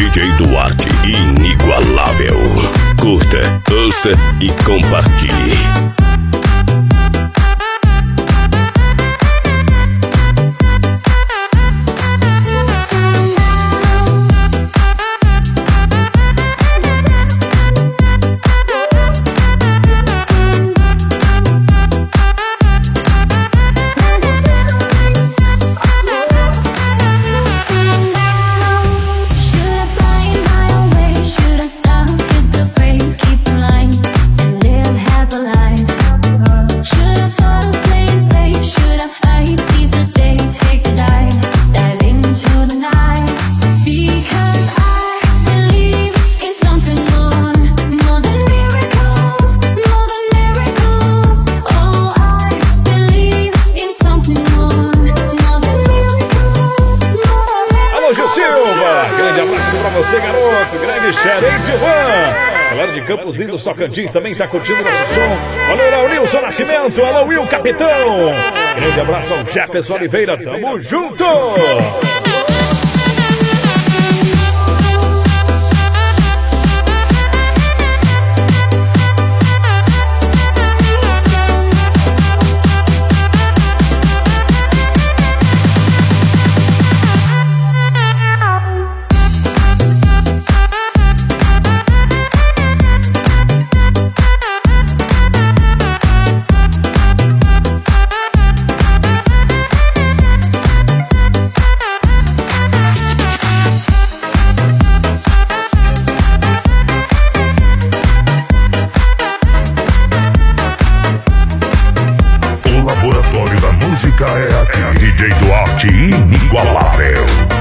DJ Duarte, inigualável. Curta, ouça e compartilhe. Galera de Campos Lindos, Tocantins também tá curtindo nosso som. Alô, Nilson Nascimento, alô, Will Capitão. Grande abraço ao Jefferson Oliveira, tamo junto! É aqui, DJ Duarte, inigualável.